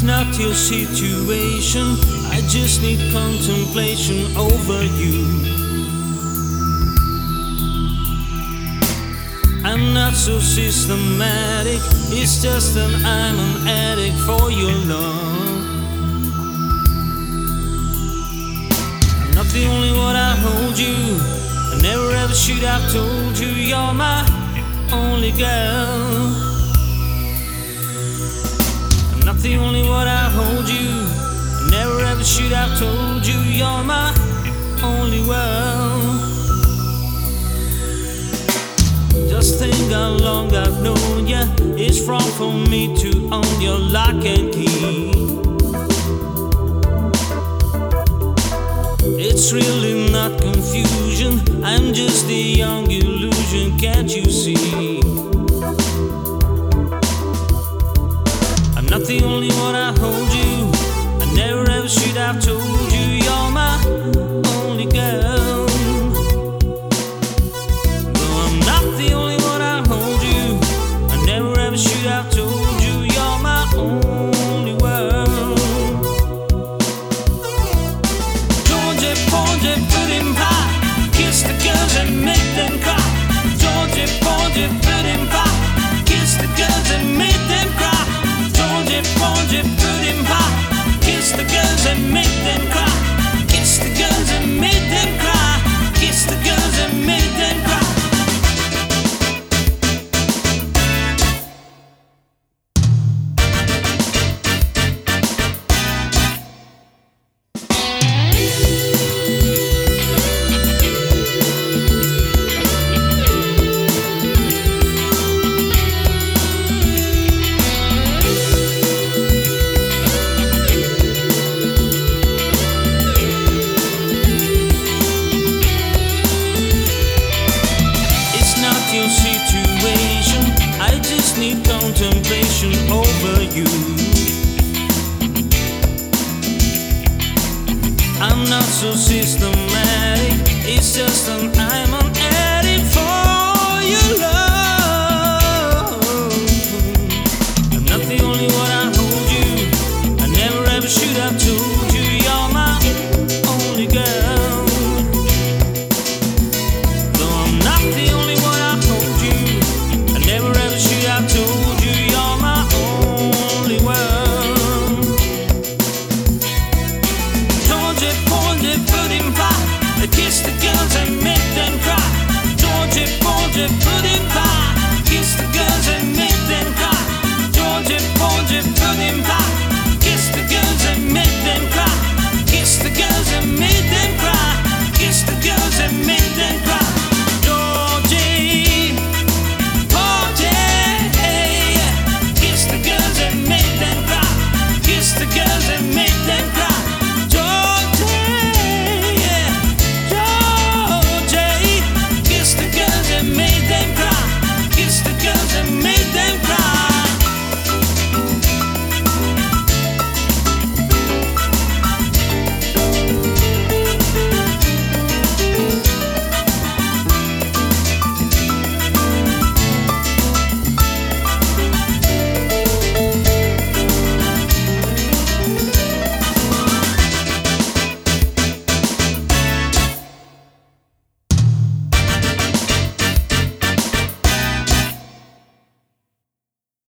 It's not your situation, I just need contemplation over you. I'm not so systematic, it's just that I'm an addict for your love. I'm not the only one I hold you, I never ever should have told you you're my only girl. I'm not the only one I hold you, I never ever should have told you you're my only world. Just think how long I've known ya, it's wrong for me to own your lock and key. It's really not confusion, I'm just a young illusion, can't you see? I'm not the only one I hold you, I never ever should have told you you're my only girl. No, I'm not the only one I hold you, I never ever should have told you you're my only world. Georgie, Porgy, pudding pie, kiss the girls and make them cry. Georgie, Porgy, pudding pie, kiss the girls and make them cry. Georgie, Porgy, pudding pie, kiss the girls and make them cry. Kiss the girls and make them cry. Kiss the girls and make them cry. Need contemplation over you. I'm not so systematic, it's just that I'm an